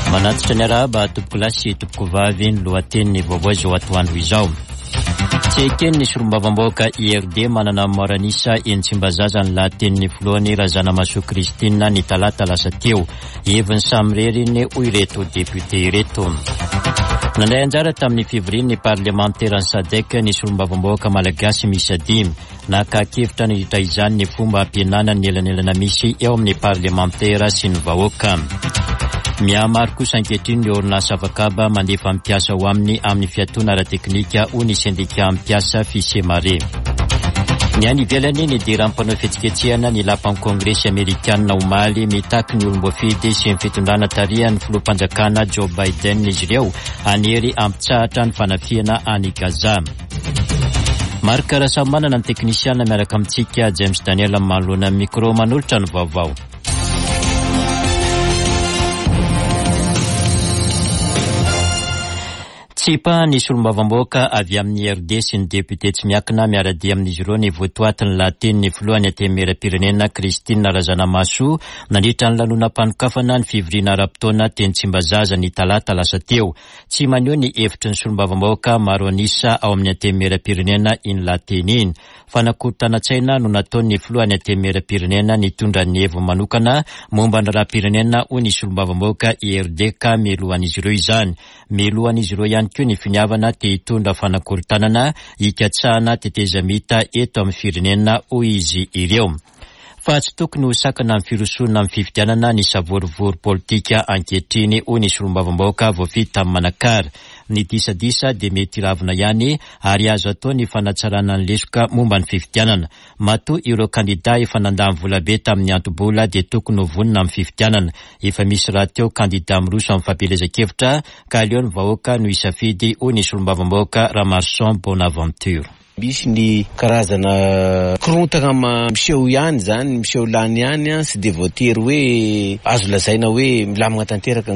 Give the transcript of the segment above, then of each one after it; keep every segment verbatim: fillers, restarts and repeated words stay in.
Manatitra ny araba tompoko lasy tompoko vavy ny lohateny voavoazy ho atoandro izao. Tsy ekeny ny solombavamboaka I R D manana moranisa Entsimbazaza ny lahatenin'ny voalohany Razanamaso Kristina ny talata lasa teo. Eviny samreriny hoy ireto député ireto. Nandray anjara tamin'ny fivoriany parlementaire Sadek ny solombavamboaka malagasy misy dimy. Nakakevitra ny hita izany ny fomba ampianana ny elanelana misy eo amin'ny parlementaire sy ny vahoaka. Mihamaro kosa ankehitriny ny orinasa avakaba mandefa ampiasa ho aminy amin'ny fiatoana ara-teknika ho ny sendika ampiasa fisemare. Ny any ivelany ny diram-panao fihetsiketsehana ny lapan'ny kongresy amerikanina omaly mitaky ny olomboafidy sy ny fitondrana tarihan'ny filoham-panjakana Joe Biden izy ireo anery ampitsahatra ny fanafiana any Gaza. Marika Rasamy manana ny teknisiana miaraka amintsika James Daniel manoloana micro manolotra ny vaovao. Tsipa ny solombavamboaka avy amin'ny R D sy ny député tsy miakina miaradia amin'izy ireo ny votoatiny lahatenin'ny voalohany antemera-pirenena Kristina Razanamaso nandritra ny lanonam-panokafana ny fivoriana ara-potoana teny Tsimbazaza ny talata lasa teo. Tsy maneho ny hevitry ny solombavamboaka maro anisa ao amin'ny antemera-pirenena iny lahateny iny. Fanakorontanatsaina no nataon'ny voalohany antemera-pirenena nitondra ny hevo manokana momba ny raha-pirenena ho ny solombavamboaka I R D ka mialohan'izy ireo izany. Mialohan'izy ireo ihany koa ny finiavana te hitondra fanakorontanana hikatsahana tetezamita eto amin'ny firenena ho izy ireo. Fa tsy tokony ho sakana amin'ny firosona amin'ny fifidianana ny savorivory politika ankehitriny ho ny solombavamboaka voafity tamin'ny Manakara. Ny disadisa de mety ravina ihany ary azo atao ny fanatsarana ny lesoka momba ny fifidianana. Matoa ireo kandida efa nandamy volabe tamin'ny antobola de tokony ho vonina amin'ny fifidianana. Efa misy raha teo kandida miroso amin'ny fampielezan-kevitra ka aleo ny vahoaka no isafidy ho ny solombavamboaka Ramarson Bonaventure. Misy ny karazana korontana miseho ihany zany, miseho lany ihany sy de voatery hoe azo lazaina hoe milamina tanteraka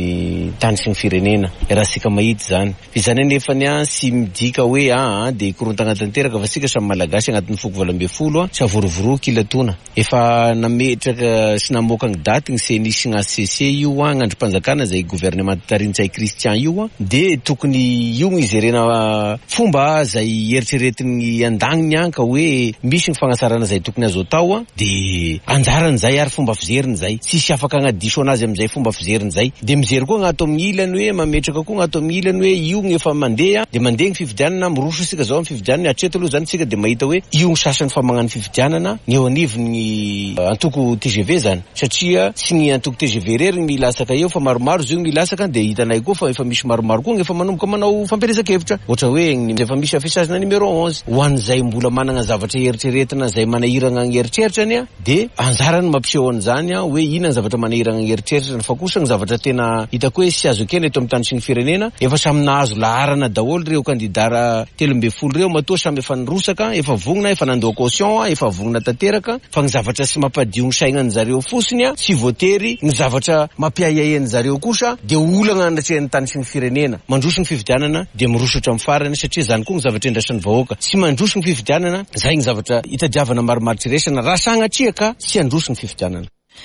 ny tany sy ny firenena. Raha sika mahity zany. Izany nefa ny sy midika hoe ah de korontana tanteraka fa sika samy malagasy agnatin'ny foko valo ambin'ny folo sy avorivoroky ilatona. Efa nametraka sy namoaka ny daty ny C N I sy ny C C io androm-panjakana zay gouvernement tarintsay Christian io de tokony io izerena fomba zay eritreretina ny andagniny anka hoe misy ny fagnasarana zay tokony azo atao de anjarany zay ary fomba fijeriny zay tsisy afaka agnadiso anazy amizay fomba fijeriny zay de mijery koa agnato amin'ny ilany hoe mametraka koa agnato amin'ny ilany hoe io gny efa mandeha de mandeha ny fifidianana miroso sika zao amin'ny fifidianana atreto aloha zany sika de mahita hoe io gny sasany fa magnano fifidianana ny eo anivony antoko T G V zany satria sy ny antoko T G V rery milasaka eo fa maromaro zio milasaka de hitanay koa fa efa misy maromaro koa efa manomboka manao fampielezan-kevitra ohatra hoe efa misy afisazana numéro onze ho an'izay mbola manana zavatra eritreretina zay manahirana ny eritreritrany de anjarany mampiseho an'izany hoe ina ny zavatra manahirana ny eritreritrany fa kosa ny zavatra tena hitako hoe sy azo ekena eto amin'ny tany sy ny firenena efa samy nahazo laharana daholo reo kandidara telo amby folo reo matoa samy efa nirosaka efa vonina efa nandoa caution efa vonina tanteraka fa ny zavatra sy mampadio ny saignany zareo fosiny sy voatery ny zavatra mampiahiahiany zareo kosa de olana anatrehan'ny tany sy ny firenena mandroso ny fifidianana de mirosotra amin'ny farany satria zany koa ny zavatra endrasan'ny vahoaka sy mandroso ny fifidianana zay ny zavatra itadiavana maromaro resana raha sagnatriaka sy androso ny fifidianana.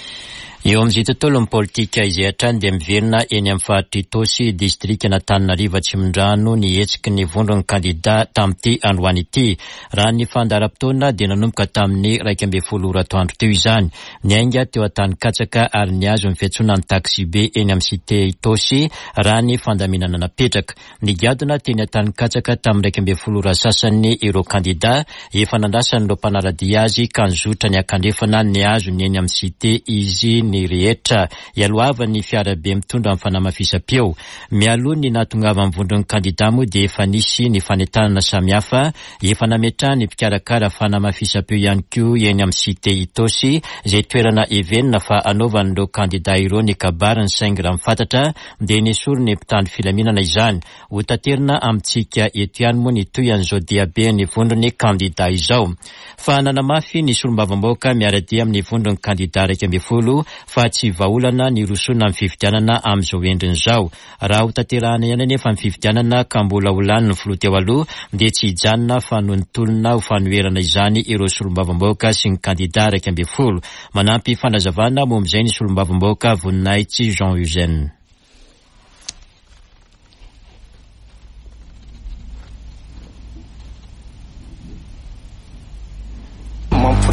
Eo amin'izay tontolo ny politika izay hatrany dia miverina eny amin'ny faritry Tosy distrika n'Antananarivo Atsimondrano ny hetsiky ny vondron'ny kandida tamin'ity androany ity. Raha ny fandaharam-potoana dia nanomboka tamin'ny raika ambin'ny folo ora atoandro teo izany. Ny ainga teo an-tany katsaka ary ny azo ny fiantsoana ny taxi be eny amin'ny cité Tosy raha ny fandaminana napetraka. Ny gadona teny an-tany katsaka tamin'ny raika ambin'ny folo ora sasany ireo kandida efa nandrasany ireo mpanaradia azy ka nizotra ny akandrefana ny azo ny eny amin'ny cité izy ny rehetra ialoava ny fiarabe mitondra amin'ny fanamafisam-peo. Mialoha ny natongava amin'ny vondron'ny kandida moa dia efa nisy ny fanentanana samihafa efa nametrahany ny mpikarakara fanamafisam-peo ihany koa eny amin'ny cité Tosy izay toerana evenina fa anaovan'ireo kandida ireo ny kabary ny saingy raha mifantatra dia nisoro ny mpitandro filaminana izany. Ho taterina amintsika eto ihany moa ny toy an'izao diabe ny vondron'ny kandida izao. Fa nanamafy ny solombavamboaka miaradia amin'ny vondron'ny kandida raika ambin'ny folo fa tsy vaolana ny rosona amin'ny fifidianana amin'izao endriny izao. Raha ho tanterahana ihany anefa amin'ny fifidianana ka mbola ho lany ny filoha teo aloha dia tsy hijanona fa noho ny tolona ho fanoherana izany ireo solombavamboaka sy ny kandida raika ambin'ny folo. Manampy fanazavana momba izay ny solombavamboaka Voninahitsy Jean Eugène.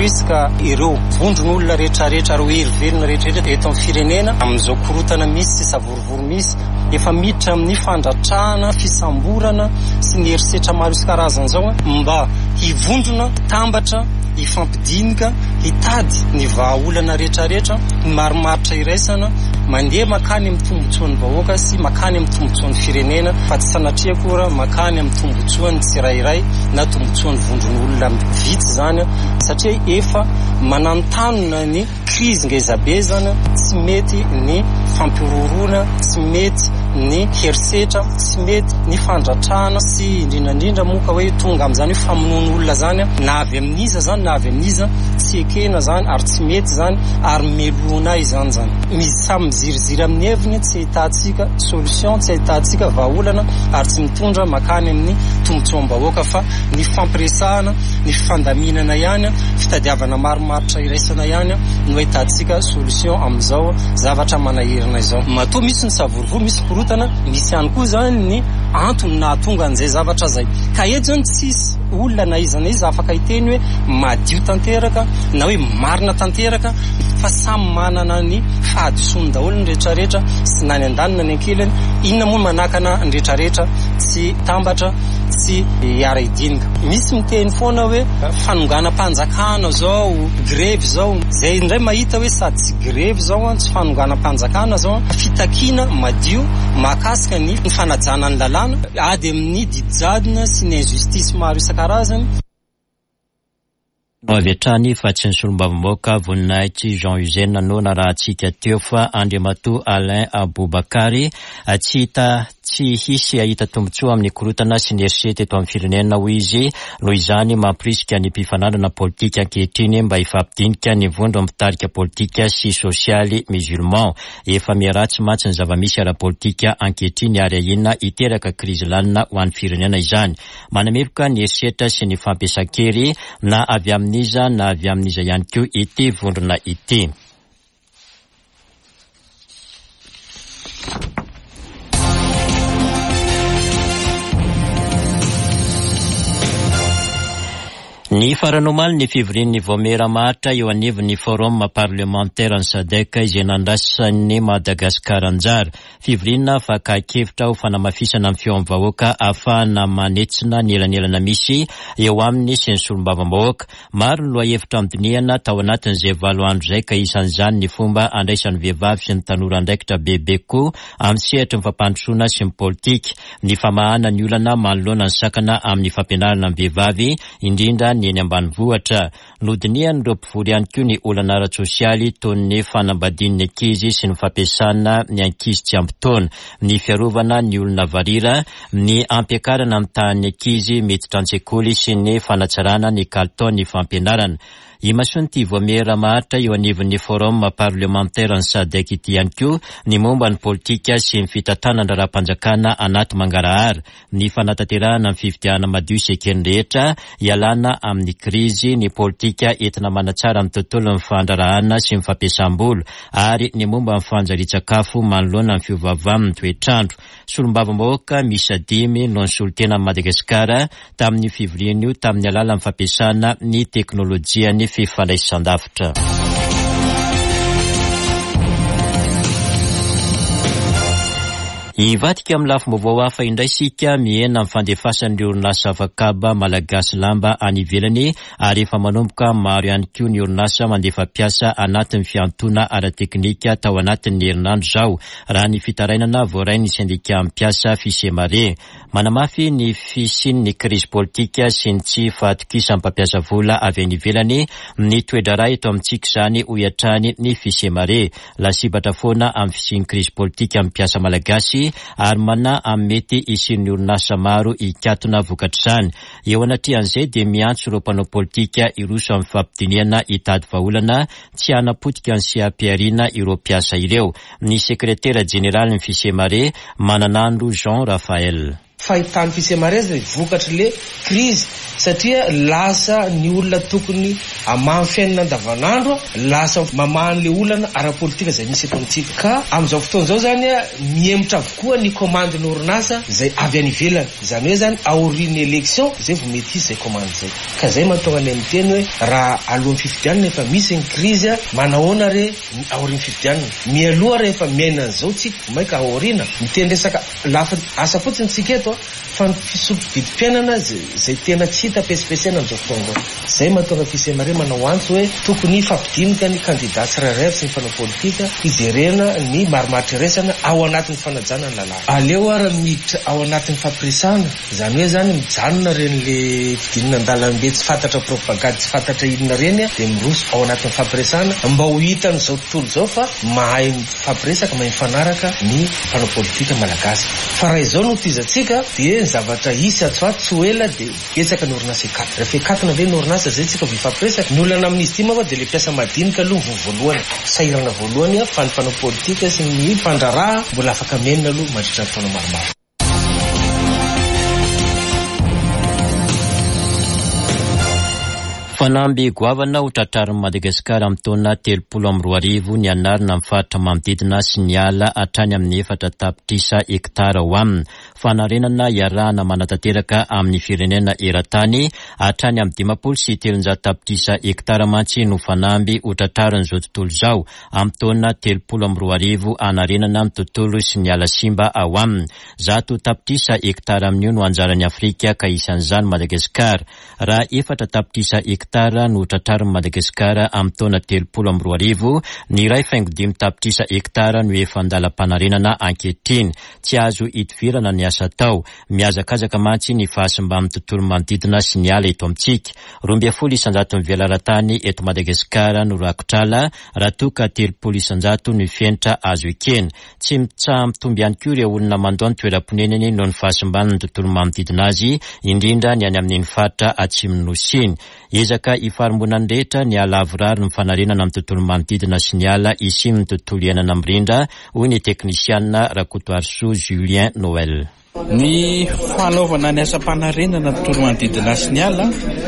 risika ireo vondron'olona rehetrarehetra ro herivelona rehetrarehetra eto amin'ny firenena amin'izao korotana misy sy savorovory misy efa miditra amin'ny fandratrahana fisamborana sy ny herisetra maro isan-karazany zao mba hivondrona tambatra ifampidinika hitady ny vahaolana rehetrarehetra maromaritra iraisana mandeha makany amin'ny tombotsoan'ny vahoaka sy makany amin'ny tombotsoan'ny firenena fa tsy sanatria koa makany amin'ny tombotsoan'ny tsirairay na tombotsoan'ny vondron'olona vitsy zany satria efa manantanona ny krizy ngezabezana tsy mety ny fampirorona tsy mety ny herisetra tsy mety ny fandratrahana sy indrindrandrindra moka hoe tonga amin'izany hoe famonoan'olona zany na avy amin'iza zany na avy amin'iza tsy ekena zany ary tsy mety zany ary meloana izany zany misy samy miziriziry amin'ny heviny tsy ahitantsika solution tsy ahitantsika vahaolana ary tsy mitondra makany amin'ny tombotsoam-bahoaka fa ny fampiresahana ny fifandaminana ihany fitadiavana maromaritra iraisana ihany no ahitantsika solution amin'izao zavatra manahirana izao matoa misy ny savorovory misy korotana misy ihany koa zany ny antony nahatonga an'izay zavatra zay ka eto zany tsisy olona na iza na iza afaka hiteny hoe madio tanteraka na hoe marina tanteraka fa samy manana ny fahadisoany daholo ny rehetrarehetra sy na ny andanina ny ankilany inona moa manakana ny rehetrarehetra tsy tambatra tsy hiara hidinika misy miteny foana hoe fanonganam-panjakana zao grevy zao zay indray mahita hoe sady tsy grevy zao tsy fanonganam-panjakana zao fitakina madio mahakasika ny fanajana ny lalàna ady amin'ny didijadina sy ny injustice maro isan-karazany. No avy hatrany fa tsy ny solombavamboaka voninahitsy Jean Eugène nona raha tsika teo fa Andriamatoa Alain Aboubakary tsy hita tsy hisy ahita tombotsoa amin'ny korotana sy ny erisety eto amin'ny firenena ho izy noho izany mampirisika ny mpifanarana politika ankehitriny mba hifampidinika ny vondro amin'ny fitarika politika sy sosialy musulman efa miaratsy matsy ny zava-misy ara-politika ankehitriny ary ahina hiteraka krizy lanina ho an'ny firenena izany manameloka ny erisetra sy ny fampiasan-kery na avy amin'iza na avy amin'iza ihany koa ity vondrona ity. Ny faranomaly ny fivorian'ny Vomera Martra eo anivon'ny forum parlementaire ny SADC izay nandrasan'ny Madagasikara anjara. Fivoriana fakakevitra ho fanamafisana amin'ny fiom-vahoaka ahafahana manetsina ny elanelana misy eo amin'ny sy ny solombavambahoaka. Maro ny lohahevitra amidinihana tao anatin'izay valo andro izay ka isan'izany ny fomba andraisan'ny vehivavy sy ny tanora andraikitra bebe koa amin'ny sehatra ny fampandrosoana sy ny politika. Ny famahana ny olana manoloana ny sakana amin'ny fampianarana ny vehivavy indrindra eny ambanivohitra nodiniany ireo mpivory ihany koa ny olana ara-tsosialy toy ny fanambadian'ny ankizy sy ny fampiasana ny ankizy tsy ampy taona, ny fiarovana ny olona varira, ny ampiakarana amin'ny tahan'ny ankizy miditra an-tsekoly sy ny fanatsarana ny kalitaon'ny fampianarana. Imasonty Vomera Martra eo anivon'ny forum parlementaire ny SADC ity ihany koa ny momba ny politika sy ny fitantanana raharaham-panjakana anaty Mangarahara, ny fanatanterahana amin'ny fifidiana madio isekeny rehetra ialana amin'ny krizy, ny politika entina manatsara amin'ny tontolo ny fandrarahana sy ny fampiasam-bola ary ny momba ny fanjarian-tsakafo manoloana ny fiovavavan'ny toetrandro. Solombavambahoaka miisa dimy no nisolitena Madagasikara tamin'ny fivoriana io tamin'ny alalan'ny fampiasana ny teknolojia ny fifandraisan-davitra. Ivadika amin'ny lafim-baovao hafa indray sika mihena amin'ny fandefasan'ireo orinasa avakaba malagasy lamba any ivelany ary efa manomboka maro ihany koa ny orinasa mandefa piasa anatin'ny fiantona ara-teknika tao anatin'ny herinandro zao raha ny fitarainana voarainy sindika amin'ny piasa fisemare. Manamafy ny fisin'ny krizy politika sy ny tsy fahatokisa mpampiasa vola avy any ivelany ny toedrara eto amintsika izany ho iatrany ny fisemare. Lasibatra foana amin'ny fisin'ny krizy politika amin'ny piasa malagasy ary mana amin'ny mety isin'ny orinasa maro ikatona vokatr'izany. Eo anatrehan'izay dia miantso ireo mpanao politika iroso amin'ny fampidiniana hitady vahaolana tsy hanapotika ny sy hampiariana ireo mpiasa ireo. Ny sekretera jeneraly ny fisemare Mananandro Jean Raphael. fahitany fisemareza vokatry le krizy satria lasa ny olona tokony amamy fiainana andavanandro lasa mamahany le olana ara-politika zay misy eto amintsika ka am'izao fotoana zao zany miemotra avokoa ny komande ny orinasa zay avy any ivelany zany hoe zany aoriny élection zay vo mety izy zay komande zay ka zay mahatonga ny amin'ny teny hoe raha alohan'ny fifidianana efa misy ny krizy manahoana re aoriny fifidianana mialoha rehefa miaina an'izao tsika maika aorina miteny resaka lafa asa fotsiny tsika eto fa ny fisotro vidim-piainana zay tena tsy hita pesipesiana am'izao fotoana zao zay mahatonga fisemare manao antso hoe tokony fampidinika ny candidat tsirairay sy ny mpanao politika hijerena ny marimaritreresana ao anatin'ny fanajana ny lalàna aleo ara miditra ao anatin'ny fampiresana zany hoe zany mijanona reny le fidinina an-dalambe tsy fantatra propagande tsy fantatra inona reny de miroso ao anatin'ny fampiresana mba ho hitan'izao tontolo zao fa mahay fampiresaka mahay mifanaraka ny mpanao politika malagasy fa raha izao no tizatsika de ny zavatra isy atsoaty tsy ho ela de betsaka ny orinasa ekaty rehefa ekatona ve ny orinasa zay tsika vi fampiresaka ny olana amin'izy ty moa de le mpiasa madinika aloha ny voalohany sairana voalohany fa ny mpanao politika sy ny mpandraraha mbola afaka menina aloha mandritra ny taona maromaro. Fanamby goavana ho tratrarin'i Madagasikara amin'ny taona telopolo amby roa arivo ny anarina amin'ny faritra manodidina sy ny ala hatrany amin'ny efatra tapitrisa hektara ho aminy. Fanarenana iarahana manatanteraka amin'ny firenena eran-tany hatrany amin'ny dimapolo sy telonjato tapitrisa hektara mantsy no fanamby ho tratrarin'izao tontolo izao amin'ny taona telopolo amby roa arivo anarenana amin'ny tontolo sy ny ala simba ao aminy. Zato tapitrisa hektara amin'io no anjaran'ny Afrika ka isan'izany Madagasikara. Raha efatra tapitrisa hektara no tratrarin'i Madagasikara amin'ny taona telopolo amby roa arivo, ny iray faingo dimy tapitrisa hektara no efa andalam-panarenana ankehitriny. Tsy azo hitovirana ny asa atao, mihazakazaka mantsy ny fahasimba amin'ny tontolo manodidina sy ny ala eto amintsika. Roa ambin'ny folo isanjato ny velaran-tany eto Madagasikara no rakotrala raha toa ka telopolo isanjato ny fientra azo ekena. Tsy mitsaha mitomby ihany koa ireo olona mandoa ny toeram-ponenany noho ny fahasimban'ny tontolo manodidina azy, indrindra ny any amin'ny faritra atsimon'ny Nosy. Ezaka ifarimbona ny rehetra ny ala avorary ny fanarenana amin'ny tontolo manodidina sy ny ala isimby ny tontolo iainana mirindra, hoy ny teknisianina Rakotoarisoa Julien Noël. Ny fanaovana ny asam-panarenana tontolo manodidina sy ny ala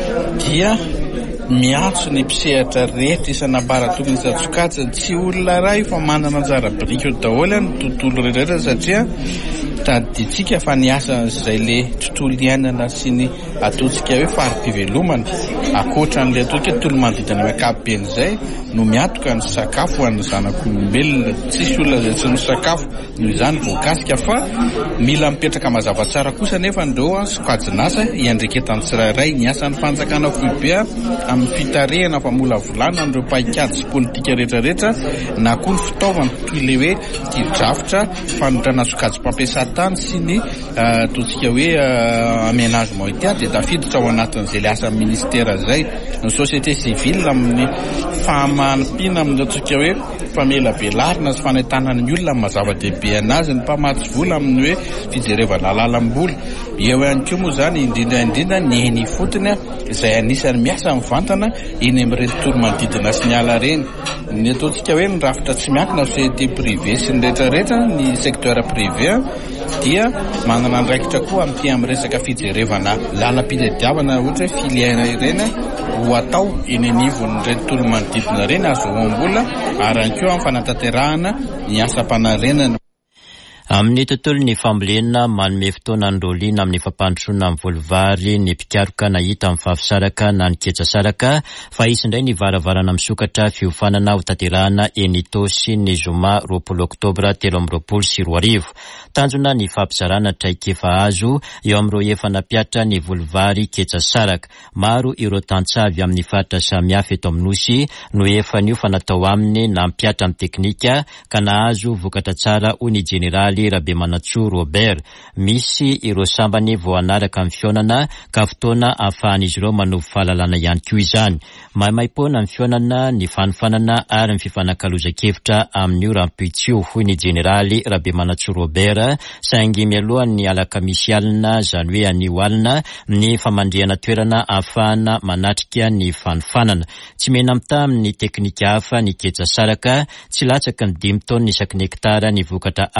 dia miantso ny mpisehatra rehetra isan'ambara tokony satsokatsy tsy olona ray fa manana anjara biriky daholo ny tontolo rehetra satria taditsika fa ny asa izay le tontolo iainana sy ny ataontsika hoe farim-pivelomana akoatran'le ataontsika tontolo manodidina ankapobeny izay no miatoka ny sakafo ho an'ny zanak'olombelona. Tsisy olona izay tsy misakafo noho izany voakasika fa mila mipetraka mazava tsara kosa nefa andreo sokajinasa iandreketan'ny tsirairay ny asan'ny fanjakana foibea amin'ny fitarehana famolavolana andreo paikady sy politika rehetrarehetra na koa ny fitaovana toy le hoe tir-drafitra fanodrana sokajim-pampiasantany sy ny ataontsika hoe aménagement itiady dia tafiditra ao anatin'izay le asa ministera zay. Ny société civile amin'ny fahamanipina amin'ny ataontsika hoe famelabelarina sy fanahitana ny olona amin'ny mazava-dehibe anazy ny mpamatsy vola amin'ny hoe fijerevana lalam-bola. Eo ihany koa moa zany indrindra indrindra ny eny fotony izay anisany miasa amin'ny vantana eny amin'ireny tontolo manodidina sy ny ala reny. Ny ataontsika hoe ny rafitra tsy miankina société privé sy ny rehetrarehetra ny secteur privé dia manana andraikitra koa amin'ity amin'ny resaka fijerevana lalam-pitadiavana ohatra hoe filière ireny ho atao eny anivon'ny tontolo manodidina reny azohoam-bola ary ihany koa amin'ny fanatanterahana ny asam-panarenana. Amin'ny tontolo ny fambolena manome fotoana androliana amin'ny fampandrosoana amin'ny volovary ny mpikaroka nahita amin'ny fafisaraka na ny ketsasaraka fa isy indray ny varavarana misokatra fiofanana ho tanterahana eny Tosy ny zoma roapolo oktobra telo amby roapolo sy roa arivo. Tanjona ny fampizarana traikefa azo eo amin'ireo efa nampiatra ny volovary ketsasaraka. Maro ireo tantsahavy amin'ny faritra samihafa eto amin'ny Nosy no efa niofa natao aminy na mpiatra amin'ny teknika ka nahazo vokatra tsara hoy ny jeneraly Rabemanatsoa Robert. Misy ireo sambany vao anaraka amin'ny fionana ka fotoana ahafahan'izy ireo manovy fahalalana ihany koa izany. Mahimaimpona amin'ny fionana ny fanofanana ary ny fifanankalozan-kevitra amin'ny oram-pitsio hoy ny jeneraly Rabemanatsoa Robert saingy mialohan'ny alaka misy alina izany hoe anio alina ny famandrihana toerana ahafahana manatrika ny fanofanana. Tsy mena mita amin'ny teknika hafa ny ketsasaraka, tsy latsaka ny dimy taona isaky ny hektara ny vokatra azony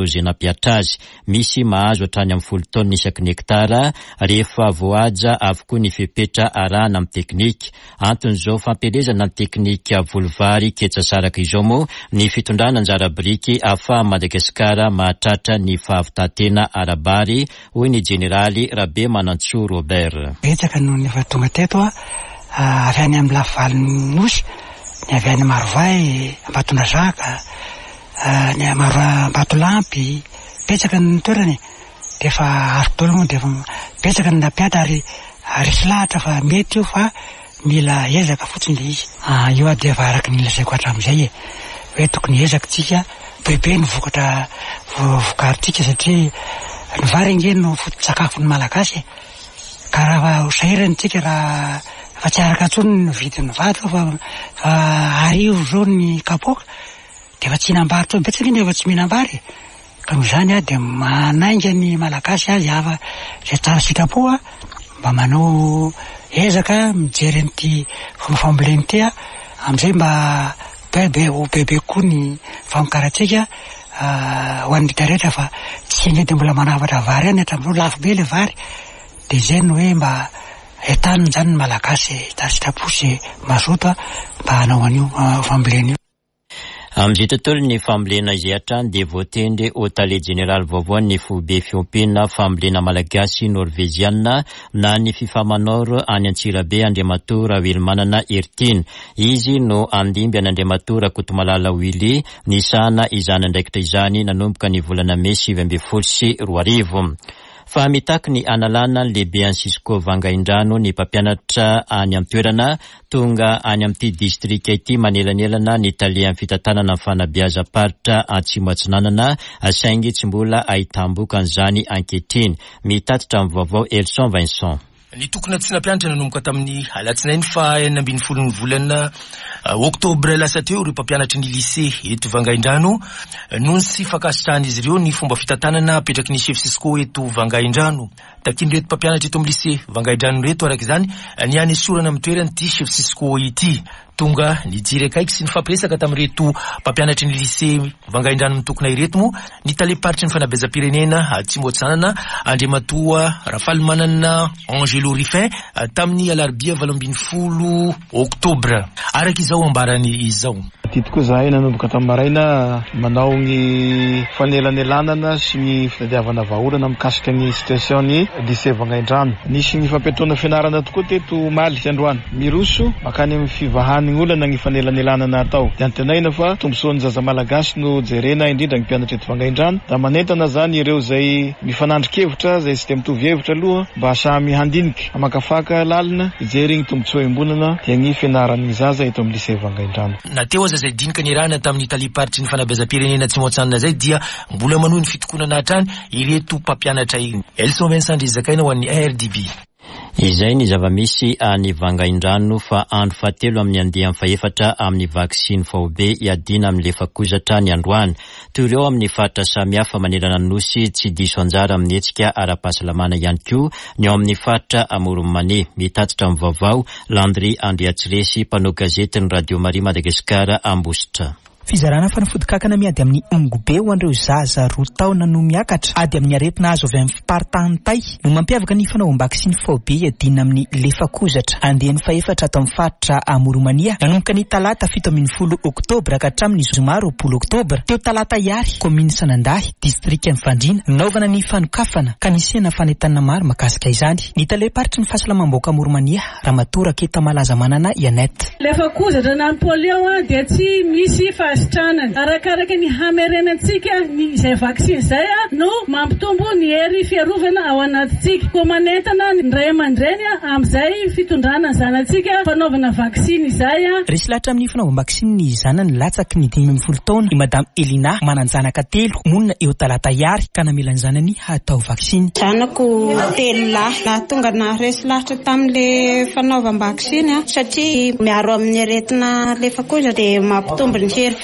projet nampiatra azy. Misy mahazo hatrany amin'ny folo taona isaky ny hektara rehefa voaja avokoa ny fepetra arahana amin'ny teknika. Anton'izao fampielezana ny teknika volovary ketsasaraka izao moa ny fitondrana anjara biriky afa Madagasikara mahatratra ny fahavitantena arabary, hoy ny jeneraly Rabe Manantso Robert. Betsaka noho ny efa tonga teto a avy any amin'ny lavaliny nosy, ny avy any Marovay, Ambatondrazaka, ny Ambatolampy, betsaka ny toerany defa arotolo moa defa betsaka ny nampiatra ary resy lahatra fa mety io fa mila ezaka fotsiny le izy. Io a defa araky ny lazaiko hatramin'izay e, hoe tokony ezaka tsika bebe ny vokatra vokaritsika satria ny vary nge no foto-tsakafon'ny malagasy ka raha sahirany tsika raha fa tsy araka tsony ny vidin'ny vary fa arivo zao ny kapoka defa tsy hinambary tsony betsaka iny efa tsy mihinambary ka nohozany a de manainga ny malagasy azy ava zay tsara sitrapo a mba manao ezaka mijery an'ity fomba famboleny ty a amizay mba bebe ho bebe koa ny famokaratsika ho an'ny rehetrarehetra fa tsy ngety mbola manavatra vary any hatramin'izao lafo be le vary de zay no hoe mba etaniny zany ny malagasy tsara sitrapo sy mazoto mba hanao an'io famboleny io. Amin'izay tontolo ny fambolena izay hatrany dia voatendry hôtale general vaovao ny fobe fiompiana fambolena malagasy norveziana na ny fifamanoro any Antsirabe Andriamatora Wilmanana Ertine. Izy no andimby an'Andriamatora Kotomalala Wily ny sana izany andraikitra izany nanomboka ny volana May sivy ambin'ny folo sy roa arivo. Fa mitaky ny analana lehibe any Sisko Vangaindrano ny mpampianatra any amin'ny toerana tonga any amin'ity distrika ity manelanelana ny talia amin'ny fitantanana amin'ny fanabeazam-paritra Atsimo Atsinanana saingy tsy mbola ahitam-boka an'izany ankehitriny. Mitatitra amin'ny vaovao Elson Vincent. Ny tokony tsy nampianatra nanomboka tamin'ny alatsinainy fa enina ambin'ny folo ny volana oktobra lasa teo ireo mpampianatra ny lycée eto Vangaindrano noho sy fakasitrahana izy ireo ny fomba fitantanana apetraky ny chef Sisko eto Vangaindrano. Takiny reto mpampianatra eto amin'ny lycée Vangaindrano reto araka izany ny any esorana amin'ny toerana ity chef Sisko ity. Tonga ny jiry akaiky sy ny fampiresaka tamin'ireto mpampianatra ny lycée Vangaindrano mitokona ireto moa ny taleparitry ny fanabeazam-pirenena Atsimo Atsinanana Andriamatoa Rafalimanana Angelo Rifin tamin'ny alarobia valo ambin'ny folo oktobra. Araka izao ambarany izao. Tiako koa zahay nanomboka tamin'ny maraina manao ny fanelanelanana sy ny fitadiavana vahaolana mikasika ny situation ny lycée Vangaindrano. Nisy ny fampiatoana fianarana tokoa teto Maly Androany. Miroso makany amin'ny fivahany ny olana ny fanelanelanana atao. Dia antenaina fa tombosoan'ny zaza malagasy no jerena indrindra ny mpianatra eto Vangaindrano. Da manentana zany ireo zay mifanandrikevitra zay sy de mitovy hevitra aloha mba samy handinika amakafaka lalina ijery ny tombotsoa imbonana dia ny fianaran'ny zaza eto amin'ny lycée Vangaindrano. Nateo zay dinika ny rana tamin'ny taliparitry ny fanabeazam-pirenena Atsimo Atsinanana zay dia mbola manohy ny fitokonana hatrany ireto mpampianatra iny. Elson Vincent Rizakaina ho an'ny R D B. Izay ny zava-misy any Vangaindrano fa andro fahatelo amin'ny andeha amin'ny faefatra amin'ny vaksiny faobe iadina amin'ny lefakozatra ny androany. Toy ireo amin'ny faritra samihafa manerana ny nosy tsy diso anjara amin'ny hetsika ara-pahasalamana ihany koa ny ao amin'ny faritra Amoron'Mane. Mitatitra amin'ny vaovao Landry Andriatsiresy mpanao gazety ny Radio Maria Madagasikara Ambositra. Fizarana fanafodikakana miady amin'ny ongobe ho an'ireo zaza roa taona no miakatra ady amin'ny aretina azo avy amin'ny fiparitantay no mampiavaka ny fanaovam-baksiny faobe iadina amin'ny lefakozatra andehan'ny faefatra ato amin'ny faritra Amoron'Mania nanomboka ny talata fito ambin'ny folo oktobra ka hatramin'ny zoma roapolo oktobra teo talata iary kominy Sanandahy distrika ny Fandrina naovana ny fanokafana ka nisihana fanentanana maro mahakasika izany. Ny taleparitry ny fahasalamam-bahoaka Amoron'Mania Ramatora Keta Malaza Manana Yanette. Lefakozatra na ny polio dia tsy misy arakaraka ny hamerenantsika ny izay vaksiny zay no mampitombo ny hery fiarovana ao anatintsika koa manentana ny ray aman-dreny amin'izay fitondrana zanatsika fanaovana vaksiny zay. Resy lahatra amin'ny fanaovam-baksiny ny zanany latsaky ny dimy ambin'ny folo taona i Madame Elina mananjanaka telo monina eo talata iary ka namela ny zanany hatao vaksiny. Zanako telo lahy la tonga na resy lahatra tamin'le fanaovam-baksiny satria miaro amin'ny aretina lefakozatra dia mampitombo ny hery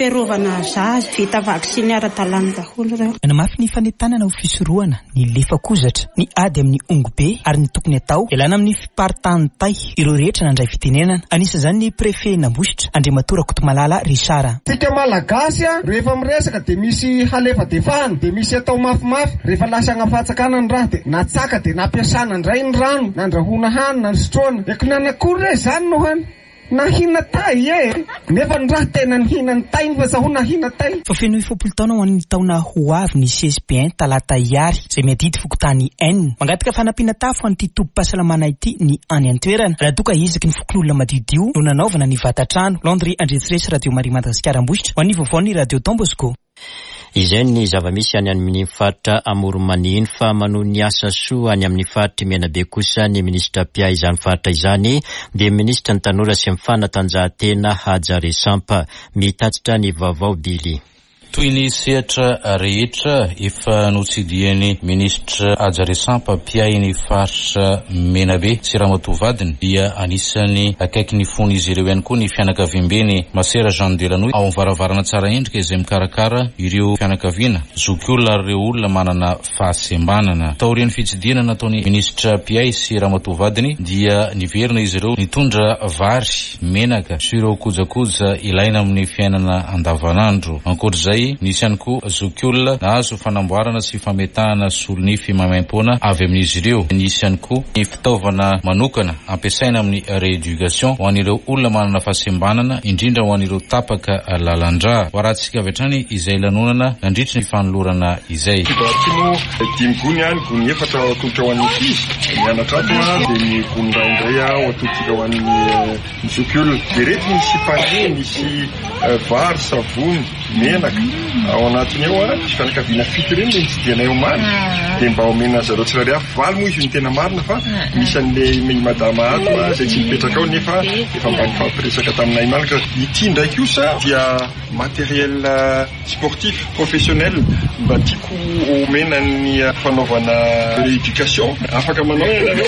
fiarovana zaza vita vaksiny ara-dalàna daholo reo. Namafy ny fanentanana ho fisorohana ny lefakozatra ny ady amin'ny ongobe ary ny tokony atao elana amin'ny fiparitany tay ireo rehetra nandray fitenenana. Anisan'izany ny prefet Nambositra Andriamatora Kotomalala Risara. Tika malagasy rehefa miresaka de misy halefa defahana de misy atao mafimafy rehefa lasa agnafatsakana ny raha de natsaka de nampiasana ndray ny rano nandrahona hanina ny sotroana eko nanakory re zany no hany na hina tay e nefa ny raha tena ny hina ny tay fa zaho na hina tay. Fa feno efapolo taona ho an'ny taona ho avy ny C S P un talata iary izay miadidy fokotany N mangataka fanampiana tafo an'ity tobim-pahasalamana ity ny any an-toerana raha doka izaky ny fokon'olona madiodio no nanaovana ny vatatrano. Landry Andresiresa Radio Maria Madagasikara Ambositra ho an'ny vaovao ny Radio Don Bosco. Izay ny zava-misy any amin'ny faritra Amoronmaniny fa manohy ny asa soa any amin'ny faritra Menabe kosa ny ministra Pia izany faritra izany dia ministra ny tanora sy ny fanatanjahantena Haja Resampa mitatitra ny vaovao Bily. Toy ny sehatra rehetra efa notsidiany ministra Haja Resampa Pia ny faritra Menabe sy Ramatoavadiny dia anisany akaiky ny fony izy ireo ihany koa ny fianakaviambeny Masera Jean Delanoy ao varavarana tsara endrika izay mikarakara ireo fianakaviana zokiolona ireo olona manana fahasembanana. Taorian'ny fitsidihana nataony ministra Pia sy Ramatoavadiny dia niverina izy ireo nitondra vary, menaka sy ireo kojakoja ilaina amin'ny fiainana andavanandro. Ankoatr'izay nisy ihany koa zokiolona nahazo fanamboarana sy fametahana solonify maimaim-poana avy amin'izy ireo. Nisy ihany koa ny fitaovana manokana ampiasaina amin'ny rééducation ho an'ireo olona manana fahasembanana indrindra ho an'ireo tapaka lalandra. Ho arahantsika avy hatrany izay lanonana nandritra ny fanolorana izay. Timo dimy gony ihany gony efatra atolotra ho an'ny ankizy mianatra ato dia ny gony ray indray ao atolotsika ho an'ny zokiolona. Dia reto misy panier, misy vary, savony, menaka ao anatiny ao a fianakaviana fito ireny le nitsidihana eo omaly dia mba omena zareo tsirairay afo valo moa izy ny tena marina fa misy an'le madama ato a izay tsy mipetraka ao nefa efa mba nifampiresaka taminay malaka. Ity ndraiky kosa dia matériel sportif professionnel mba tiako omena ny fanaovana rééducation afaka manao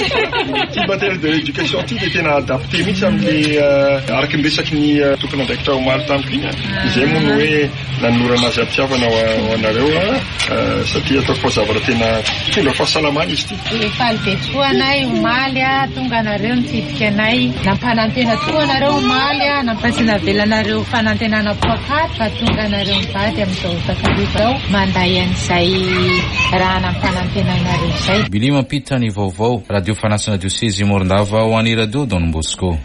ty matériel de rééducation ty dia tena adapté mihitsy amin'le araky ny resaky ny tokony andraikitra omaly tamiko iny izay moa no hoe nanorana azy ampiavana ho anareo satria ataoko fa zavatra tena tonga fahasalamana izy ty. Rehefa be tokoa anay omaly a tonga anareo mitsidika anay nampanantena tokoa anareo omaly a nampasiana velanareo fanantenana pokaty fa tonga anareo mivady amin'izao takariva manday an'izay raha nampanantena anareo izay. Bily mampita ny vaovao radio fanasana dioseze Morondava ho an'ny radio Don Bosco.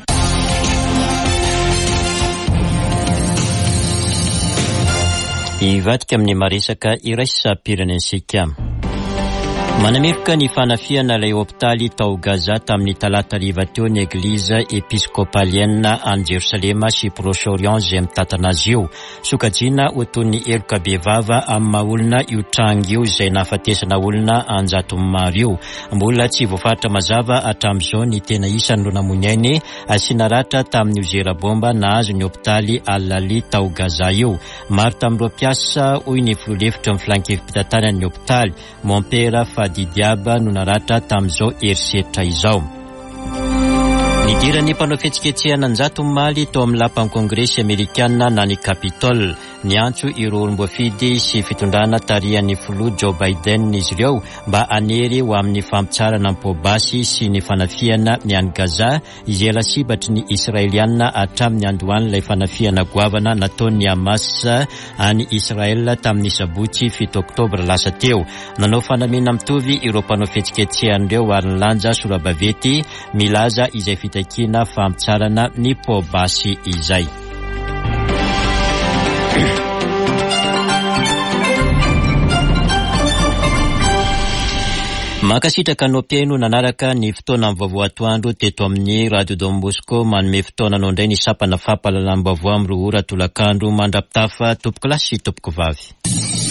Ivadika amin'ny maresaka iraisam-pirenensika. Manamirika ny fanafiana ilay hopitaly tao Gaza tamin'ny talata riva teo ny egliza episkopalienne any Jerusalema sy Proche-Orient izay mitantana azy io. Sokajiana ho toy ny eloka be vava amin'ny maha-olona io trango io izay nahafatesana olona anjato maro io. Mbola tsy voafaritra mazava hatramin'izao ny tena isany no namonainy asiana ratra tamin'ny ozera bomba nahazo ny hopitaly Al-Ali tao Gaza io. Maro tamin'ireo mpiasa hoy ny filolefotra amin'ny filankevim-pitantanany ny hopitaly Montpera Diaba no naratra tamin'izao herisetra izao. Nidiran'ny mpanao fihetsiketsehana anjato maly tao amin'ny lapan'ny kongresy amerikanina na ny Capitol ny antso ireo olom-boafidy sy fitondrana tarihan'ny filoha Joe Biden izy ireo mba hanery ho amin'ny fampitsarana am-pobasy sy ny fanafiana ny any Gaza izay ela sibatry ny Israeliana hatramin'ny andohany ilay fanafiana goavana nataon'ny Hamas any Israel tamin'ny sabotsy fito oktobra lasa teo. Nanao fanamiana mitovy ireo mpanao fihetsiketsehana ary nilanja sora-bavety milaza izay fitakina fampitsarana ny pobasy izay. Makasitraka no piaino nanaraka ny fotoana amin'ny vaovao atoandro teto amin'ny Radio Don Bosco manome fotoana anao indray ny sapana fampahalalam-baovao amin'ny roa ora tolakandro mandrapitafa tompoko lasy sy tompoko vavy.